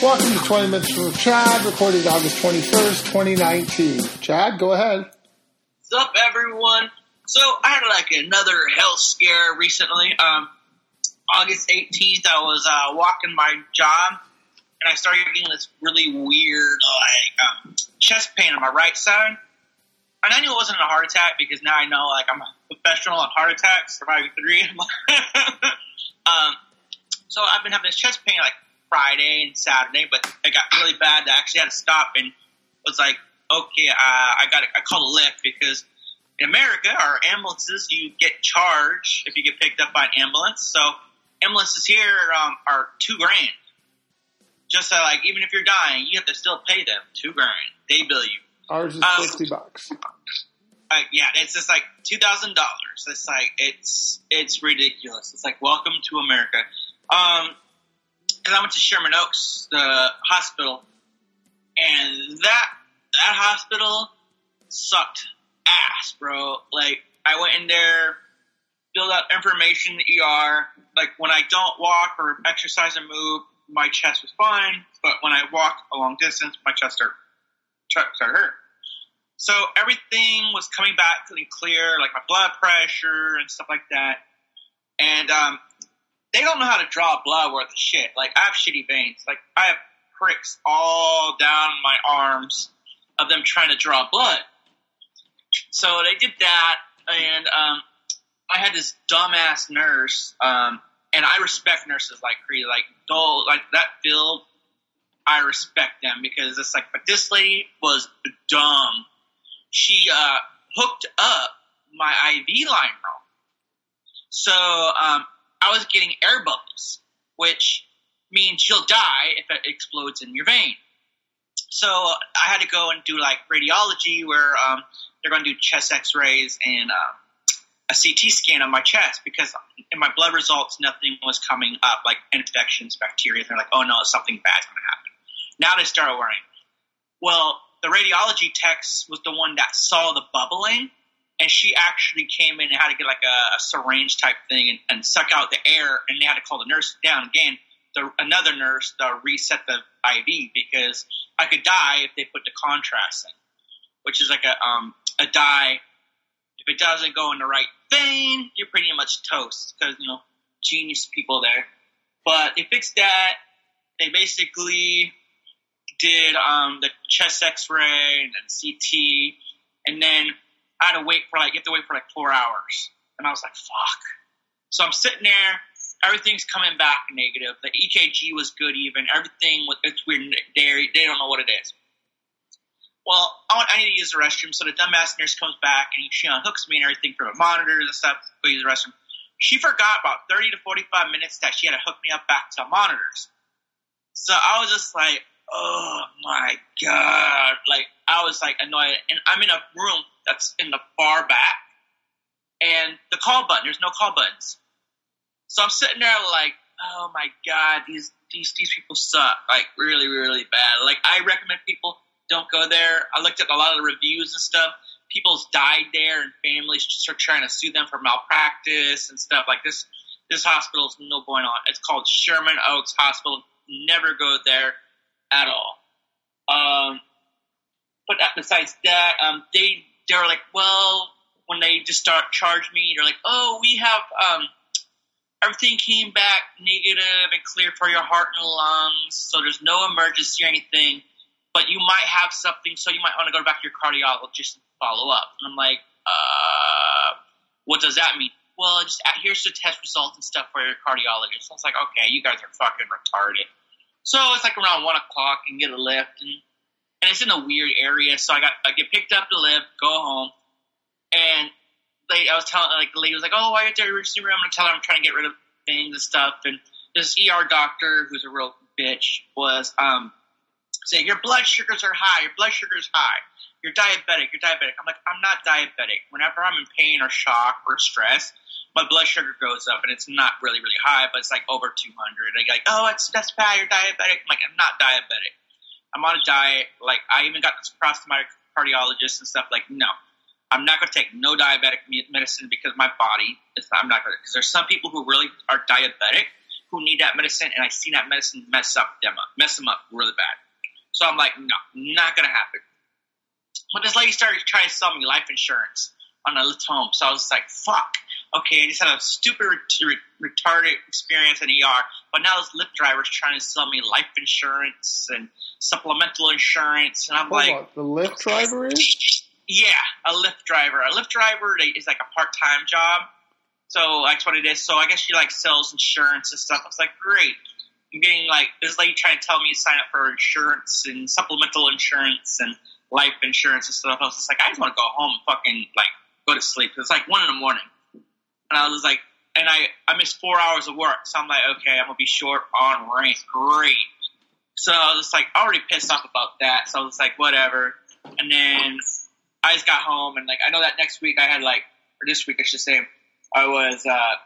Welcome to 20 Minutes with Chad, recorded August 21st, 2019. Chad, go ahead. What's up, everyone? So, I had another health scare recently. August 18th, I was walking my job, and I started getting this really weird, chest pain on my right side. And I knew it wasn't a heart attack because now I know, I'm a professional on heart attacks, surviving 3. So I've been having this chest pain Friday and Saturday, but it got really bad. I actually had to stop and was like, okay, I called a lift because in America, our ambulances, you get charged if you get picked up by an ambulance. So ambulances here are $2,000. Just even if you're dying, you have to still pay them $2,000. They bill you. Ours is $50. Yeah, it's just $2,000. It's ridiculous. It's welcome to America. Because I went to Sherman Oaks, the hospital, and that hospital sucked ass, bro. I went in there, filled out information in the ER. When I don't walk or exercise and move, my chest was fine. But when I walk a long distance, my chest started hurt. So everything was coming back feeling clear, my blood pressure and stuff like that. And they don't know how to draw blood worth of shit. I have shitty veins. I have pricks all down my arms of them trying to draw blood. So they did that, and I had this dumbass nurse, and I respect nurses like crazy. That field, I respect them because it's but this lady was dumb. She hooked up my IV line wrong. So I was getting air bubbles, which means you'll die if it explodes in your vein. So I had to go and do radiology where they're going to do chest x-rays and a CT scan on my chest because in my blood results, nothing was coming up infections, bacteria. They're oh no, something bad's going to happen. Now they started worrying. Well, the radiology tech was the one that saw the bubbling. And she actually came in and had to get a syringe type thing and suck out the air, and they had to call the nurse down again, another nurse to reset the IV because I could die if they put the contrast in, which is a dye. If it doesn't go in the right vein, you're pretty much toast because, genius people there. But they fixed that. They basically did the chest x-ray and then CT, and then I had to wait for you have to wait for 4 hours. And I was fuck. So I'm sitting there, everything's coming back negative. The EKG was good even. Everything it's weird. They don't know what it is. Well, I need to use the restroom. So the dumbass nurse comes back and she unhooks me and everything from the monitors and stuff. Go use the restroom. She forgot about 30 to 45 minutes that she had to hook me up back to the monitors. So I was just oh my God. I was annoyed. And I'm in a room that's in the far back. And the call button, there's no call buttons. So I'm sitting there oh my God, these people suck. Really, really bad. I recommend people don't go there. I looked at a lot of the reviews and stuff. People's died there and families just are trying to sue them for malpractice and stuff this. This hospital's no going on. It's called Sherman Oaks Hospital. Never go there at all. But besides that, they were well, when they just start charging me, they're oh, we have everything came back negative and clear for your heart and lungs, so there's no emergency or anything, but you might have something, so you might want to go back to your cardiologist and follow up. And I'm what does that mean? Well, just here's the test results and stuff for your cardiologist. I was okay, you guys are fucking retarded. So it's around 1 o'clock and get a lift, and it's in a weird area. So I get picked up the lift, go home, and I was telling the lady was oh, why are you at the emergency room? I'm gonna tell her I'm trying to get rid of things and stuff. And this ER doctor, who's a real bitch, was saying your blood sugars are high. Your blood sugar's high. You're diabetic. I'm I'm not diabetic. Whenever I'm in pain or shock or stress, my blood sugar goes up, and it's not really, really high, but it's over 200. They're oh, that's bad. You're diabetic. I'm not diabetic. I'm on a diet. I even got this across to my cardiologist and stuff. No, I'm not going to take no diabetic medicine because my body, I'm not going to, because there's some people who really are diabetic who need that medicine, and I seen that medicine mess them up really bad. So I'm like, no, not gonna happen. But this lady started trying to sell me life insurance on a lift home. So I was like, fuck. Okay, I just had a stupid, retarded experience in ER. But now this Lyft driver's trying to sell me life insurance and supplemental insurance. And I'm Hold on. The Lyft driver is? Yeah, a Lyft driver. A Lyft driver is like a part-time job. So that's what it is. So I guess she like sells insurance and stuff. I was like, great. I'm getting like this lady trying to tell me to sign up for insurance and supplemental insurance and life insurance and stuff. I was just like, I just want to go home and fucking like go to sleep. It's like 1 a.m. And I was like, and I missed 4 hours of work. So I'm like, okay, I'm going to be short on rent. Great. So I was just like, already pissed off about that. So I was like, whatever. And then I just got home and like, I know that next week I had like, or this week I should say, I was,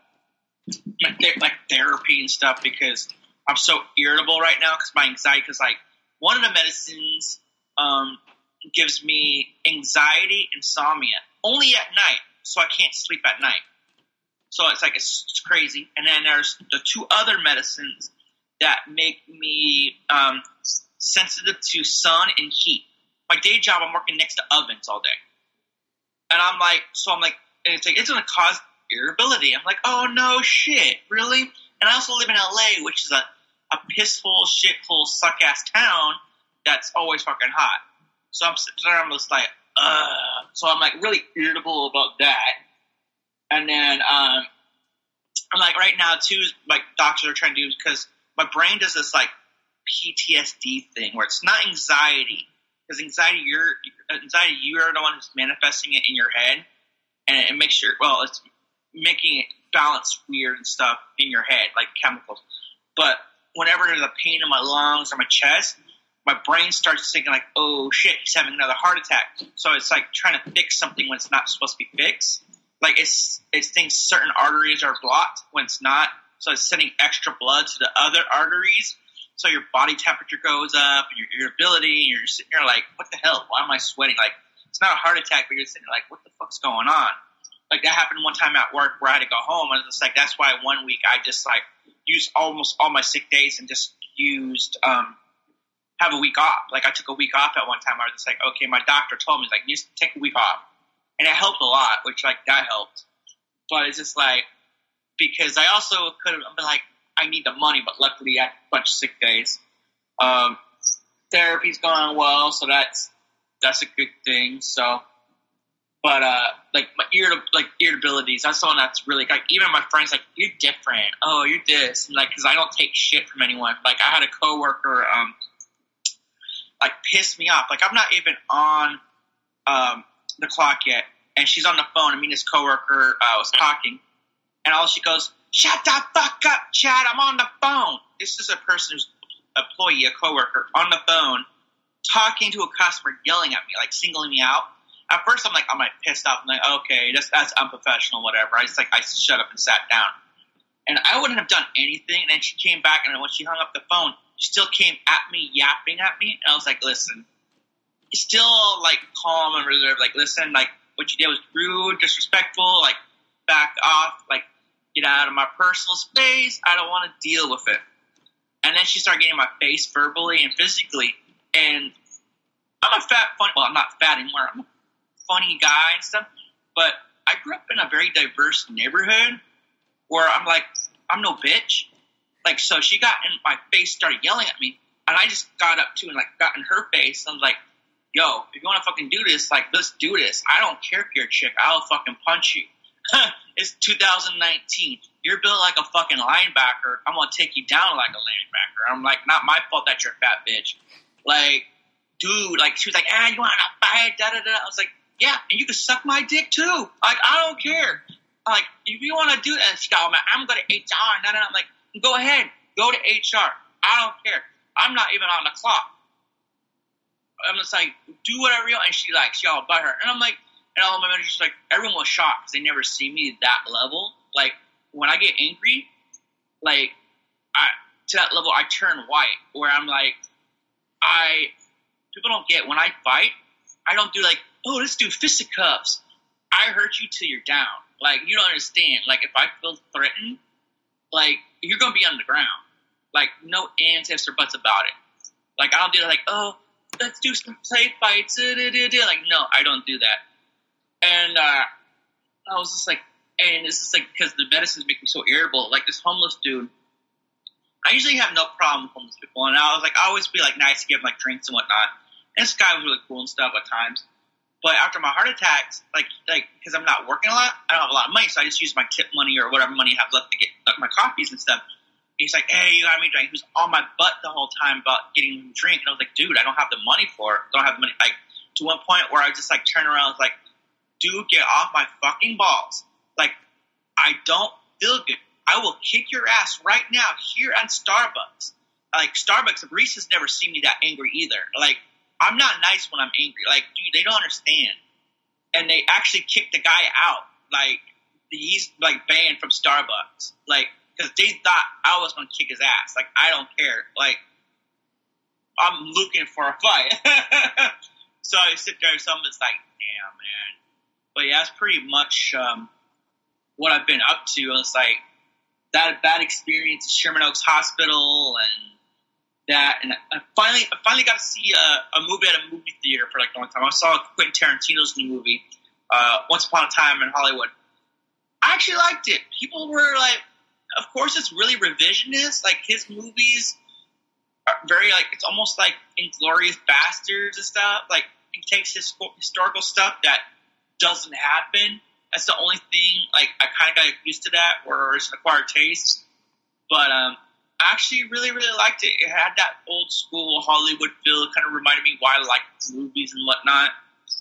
like therapy and stuff because I'm so irritable right now because my anxiety, because like one of the medicines, gives me anxiety, insomnia, only at night, so I can't sleep at night. So it's like, it's crazy. And then there's the 2 other medicines that make me sensitive to sun and heat. My day job, I'm working next to ovens all day. And I'm like, and it's like, it's going to cause irritability. I'm like, oh no shit, really? And I also live in LA, which is a pissful, shithole, suck-ass town that's always fucking hot. So I'm sitting there, I'm just like, so I'm like really irritable about that. And then, I'm like right now too, like doctors are trying to do, because my brain does this like PTSD thing where it's not anxiety, because anxiety, you're the one who's manifesting it in your head, and it makes it's making it balance weird and stuff in your head, like chemicals. But whenever there's a pain in my lungs or my chest, my brain starts thinking like, oh shit, he's having another heart attack. So it's like trying to fix something when it's not supposed to be fixed. Like it thinks certain arteries are blocked when it's not. So it's sending extra blood to the other arteries. So your body temperature goes up and your irritability, and you're sitting there like, what the hell? Why am I sweating? Like, it's not a heart attack, but you're sitting there like, what the fuck's going on? Like that happened one time at work where I had to go home, and it's like, that's why 1 week I just like used almost all my sick days and just used, have a week off. Like I took a week off at one time. I was just like, okay, my doctor told me, like, you just take a week off. And it helped a lot, which like that helped. But it's just like, because I also could have been like, I need the money, but luckily I had a bunch of sick days. Therapy's going well, so that's a good thing. So, but like my irritabilities, that's the one that's really like, even my friends like, you're different. Oh, you're this, and like, because I don't take shit from anyone. Like I had a coworker, like piss me off. Like I'm not even on the clock yet, and she's on the phone, and me and this coworker was talking, and all she goes, shut the fuck up, Chad, I'm on the phone. This is a person who's an employee, a coworker, on the phone, talking to a customer, yelling at me, like singling me out. At first I'm like pissed off. I'm like, okay, that's unprofessional, whatever. I shut up and sat down. And I wouldn't have done anything, and then she came back, and when she hung up the phone, she still came at me, yapping at me, and I was like, listen, still like calm and reserved, like, listen, like, what you did was rude, disrespectful, like, back off, like, get out of my personal space, I don't want to deal with it. And then she started getting in my face verbally and physically, and I'm I'm not fat anymore, I'm a funny guy and stuff, but I grew up in a very diverse neighborhood where I'm like, I'm no bitch. Like, so she got in my face, started yelling at me, and I just got up too and like got in her face, and I was like, yo, if you want to fucking do this, like, let's do this. I don't care if you're a chick, I'll fucking punch you. It's 2019. You're built like a fucking linebacker. I'm gonna take you down like a linebacker. I'm like, not my fault that you're a fat bitch. Like, dude, like, she was like, you want to fight? Da da da. I was like, yeah, and you can suck my dick too. Like, I don't care. Like, if you want to do that, she got, I'm going to HR. No. I'm like, go ahead, go to HR. I don't care. I'm not even on the clock. I'm just like, do whatever you want. And she all about her. And I'm like, and all my managers like, everyone was shocked because they never see me that level. Like, when I get angry, like, to that level, I turn white. Where I'm like, people don't get, when I fight, I don't do like, oh, let's do fisticuffs. I hurt you till you're down. Like, you don't understand. Like, if I feel threatened, like, you're going to be on the ground. Like, no ands, ifs, or buts about it. Like, I don't do like, oh, let's do some play fights. Like, no, I don't do that. And I was just like, and it's just like, because the medicines make me so irritable. Like, this homeless dude, I usually have no problem with homeless people. And I was like, I always be like nice to give them like drinks and whatnot. And this guy was really cool and stuff at times. But after my heart attacks, like because I'm not working a lot, I don't have a lot of money, so I just use my tip money or whatever money I have left to get like, my coffees and stuff. And he's like, hey, you got me a drink. He was on my butt the whole time about getting him a drink. And I was like, dude, I don't have the money for it. Don't have the money. Like, to one point where I just like turned around and was like, dude, get off my fucking balls. Like, I don't feel good. I will kick your ass right now here at Starbucks. Like, Starbucks, Reese's never seen me that angry either. Like, I'm not nice when I'm angry. Like, dude, they don't understand. And they actually kicked the guy out. Like, he's, like, banned from Starbucks. Like, because they thought I was going to kick his ass. Like, I don't care. Like, I'm looking for a fight. So I sit there and someone's like, damn, man. But yeah, that's pretty much what I've been up to. It's like that bad experience at Sherman Oaks Hospital and that. And I finally got to see a movie at a movie theater for like a long time. I saw Quentin Tarantino's new movie, Once Upon a Time in Hollywood. I actually liked it. People were like, of course it's really revisionist. Like his movies are very like, it's almost like Inglourious Bastards and stuff. Like he takes his historical stuff that doesn't happen. That's the only thing, like, I kind of got used to that, where it's an acquired taste. But I actually really, really liked it. It had that old school Hollywood feel. It kind of reminded me why I liked movies and whatnot.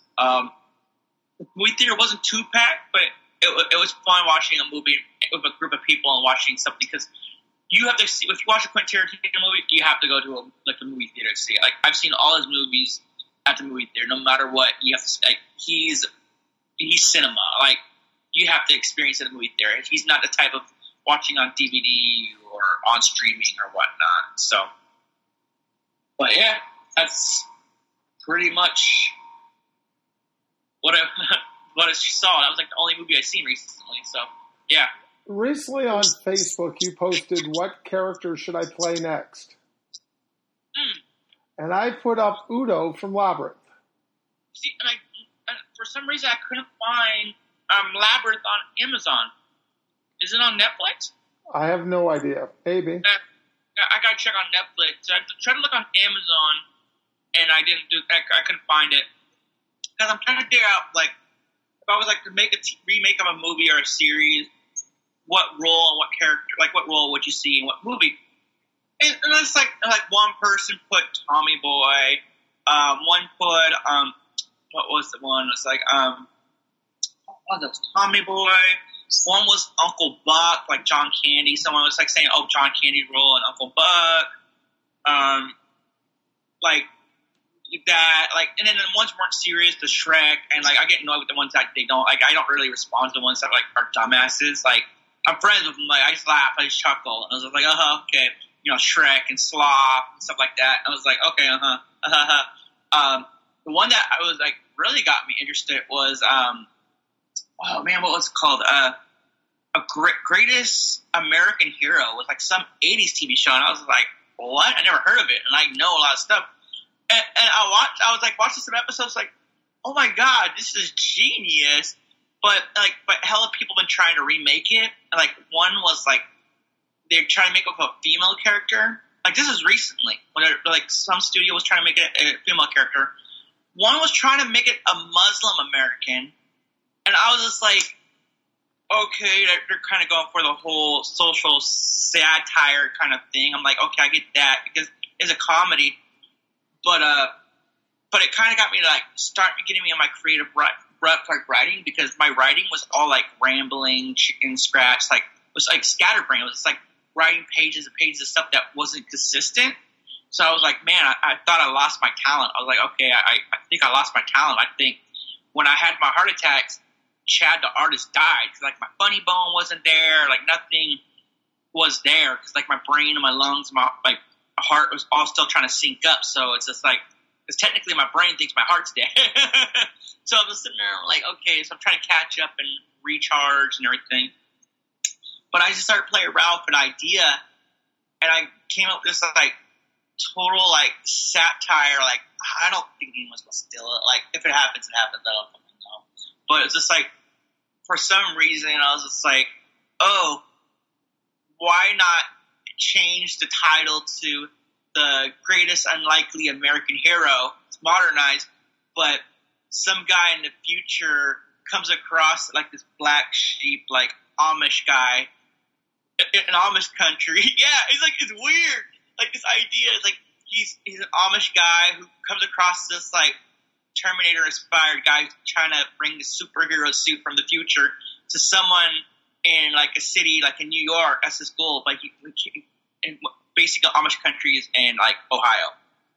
The movie theater wasn't too packed, but it was fun watching a movie with a group of people and watching something, because you have to see, if you watch a Quentin Tarantino movie, you have to go to a movie theater to see it. Like, I've seen all his movies at the movie theater. No matter what, you have to, like, he's cinema. Like, you have to experience it at the movie theater. He's not the type of watching on DVD or on streaming or whatnot. So, but yeah, that's pretty much what I saw. That was like the only movie I've seen recently. So, yeah. Recently on Facebook, you posted, what character should I play next? And I put up Udo from Labyrinth. See, and for some reason, I couldn't find Labyrinth on Amazon. Is it on Netflix? I have no idea. Maybe. I gotta check on Netflix. I tried to look on Amazon, and I couldn't find it. Because I'm trying to figure out, like, if I was like to make a remake of a movie or a series, what role and what character, like what role would you see in what movie? And it's like one person put Tommy Boy, one put what was the one? It was like what was it? Tommy Boy. One was Uncle Buck, like John Candy. Someone was like saying, "Oh, John Candy role and Uncle Buck." Like that, like, and then the ones weren't serious, the Shrek, and like I get annoyed with the ones that they don't like. I don't really respond to the ones that like are dumbasses. Like I'm friends with them. Like I just laugh, I just chuckle, and I was like, okay, you know, Shrek and Sloth and stuff like that. And I was like, okay, The one that I was like really got me interested was oh man, what was it called? Greatest American Hero was like some 80s TV show, and I was like, what? I never heard of it, and I know a lot of stuff. And I was like watching some episodes, like, oh my god, this is genius. But hella people been trying to remake it. Like one was like they're trying to make it with a female character. Like this is recently when like some studio was trying to make it a female character. One was trying to make it a Muslim American, and I was just like, okay, they're kind of going for the whole social satire kind of thing. I'm like, okay, I get that because it's a comedy. But it kind of got me to like start getting me on my creative writing, because my writing was all like rambling, chicken scratch, like it was like scatterbrain. It was like writing pages and pages of stuff that wasn't consistent. So I was like, man, I thought I lost my talent. I was like, okay, I think I lost my talent. I think when I had my heart attacks, Chad the artist died because like my funny bone wasn't there, like nothing was there because like my brain and my lungs, my heart was all still trying to sync up. So it's just like, because technically my brain thinks my heart's dead. So I'm just sitting there like, okay, so I'm trying to catch up and recharge and everything. But I just started playing around with an idea, and I came up with this like total like satire. Like I don't think anyone's gonna steal it. Like if it happens, it happens. I don't fucking know. But it's just like for some reason I was just like, oh, why not change the title to the greatest unlikely American hero? It's modernized, but some guy in the future comes across like this black sheep, like Amish guy in Amish country. Yeah, it's weird. Like this idea is like he's an Amish guy who comes across this like Terminator inspired guy who's trying to bring the superhero suit from the future to someone in like a city like in New York. That's his goal. Like in basically Amish countries in like Ohio.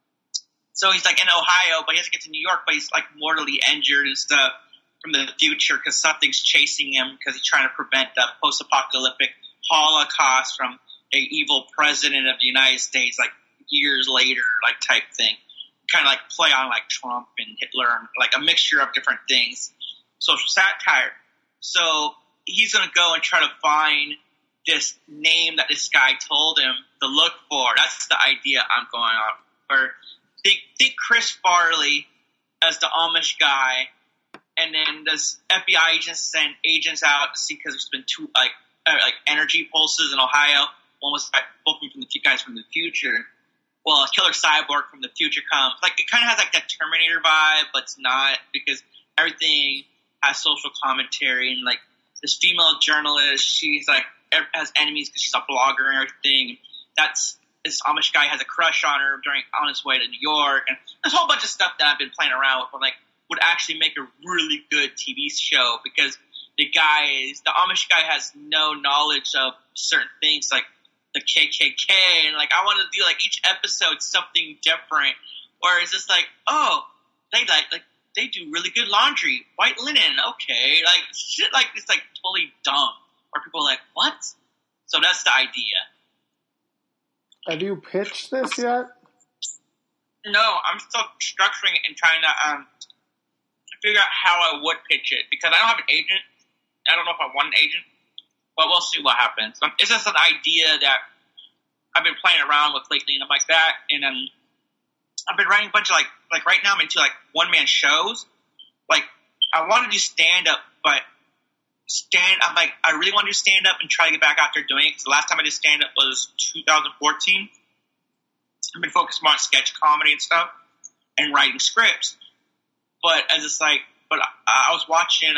So he's like in Ohio, but he has to get to New York, but he's like mortally injured and stuff from the future because something's chasing him because he's trying to prevent the post-apocalyptic Holocaust from a evil president of the United States, like years later, like type thing. Kind of like play on like Trump and Hitler, and like a mixture of different things. Social satire. So he's going to go and try to find this name that this guy told him to look for. That's the idea I'm going on. Or think Chris Farley as the Amish guy, and then this FBI agents send agents out to see because there's been two like energy pulses in Ohio. One was both from the two guys from the future. Well, Killer Cyborg from the future comes. Like it kind of has like that Terminator vibe, but it's not because everything has social commentary and like this female journalist, she's like has enemies because she's a blogger and everything. This Amish guy has a crush on her on his way to New York, and there's a whole bunch of stuff that I've been playing around with, but like would actually make a really good TV show because the Amish guy has no knowledge of certain things like the KKK, and like I want to do like each episode something different, or is this like, oh, they do really good laundry, white linen, okay, like shit like it's like totally dumb, or people are like, what? So that's the idea. Have you pitched this yet? No, I'm still structuring it and trying to figure out how I would pitch it because I don't have an agent. I don't know if I want an agent, but we'll see what happens. It's just an idea that I've been playing around with lately, and I'm like that. And then I've been writing a bunch of like right now I'm into like one-man shows. Like I want to do stand-up, but I'm like I really want to do stand-up and try to get back out there doing it because the last time I did stand-up was 2014. I've been focused more on sketch comedy and stuff and writing scripts. But as it's like, I was watching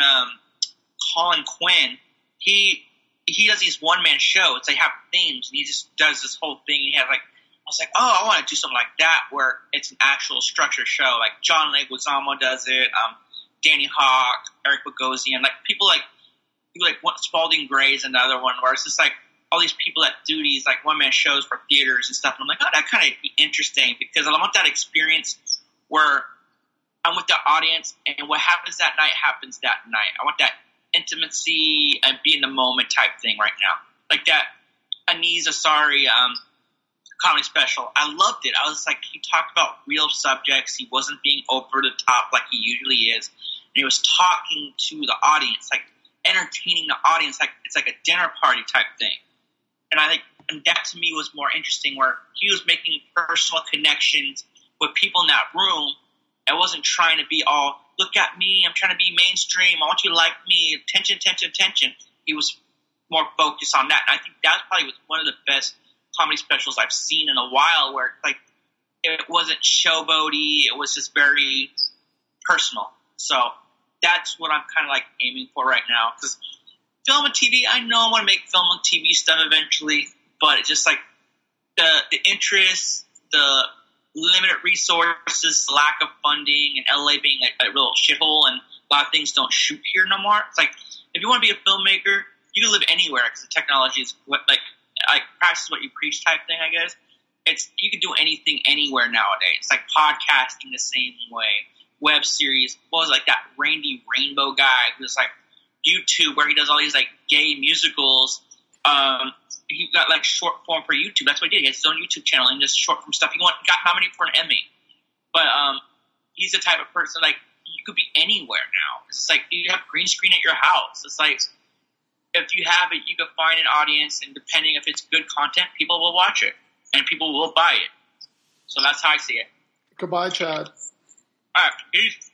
Colin Quinn. He does these one-man shows. They have themes, and he just does this whole thing. He has like, I was like, oh, I want to do something like that where it's an actual structured show. Like John Leguizamo does it, Danny Hawk, Eric Bogosian, like people like Spalding Gray's another one where it's just like all these people that do these like one-man shows for theaters and stuff. And I'm like, oh, that kind of be interesting because I want that experience where I'm with the audience, and what happens that night happens that night. I want that intimacy and be in the moment type thing right now. Like that Aziz Ansari comedy special. I loved it. I was like, he talked about real subjects. He wasn't being over the top like he usually is. And he was talking to the audience, like entertaining the audience, like it's like a dinner party type thing. And I think that to me was more interesting where he was making personal connections with people in that room. I wasn't trying to be all, look at me, I'm trying to be mainstream, I want you to like me, attention. He was more focused on that. And I think that probably was one of the best comedy specials I've seen in a while where like it wasn't showboaty, it was just very personal. So that's what I'm kind of like aiming for right now. Because film and TV, I know I want to make film and TV stuff eventually, but it's just like the interest, the limited resources, lack of funding, and LA being a real shithole, and a lot of things don't shoot here no more. It's like, if you want to be a filmmaker, you can live anywhere because the technology is like practice what you preach type thing, I guess. You can do anything anywhere nowadays. It's like podcasting the same way, web series. What was like that Randy Rainbow guy who's like YouTube where he does all these like gay musicals. He got like short form for YouTube. That's what he did. He has his own YouTube channel and just short form stuff. He got nominated for an Emmy. But he's the type of person like you could be anywhere now. It's like you have green screen at your house. It's like if you have it, you can find an audience, and depending if it's good content, people will watch it, and people will buy it. So that's how I see it. Goodbye, Chad. All right, peace.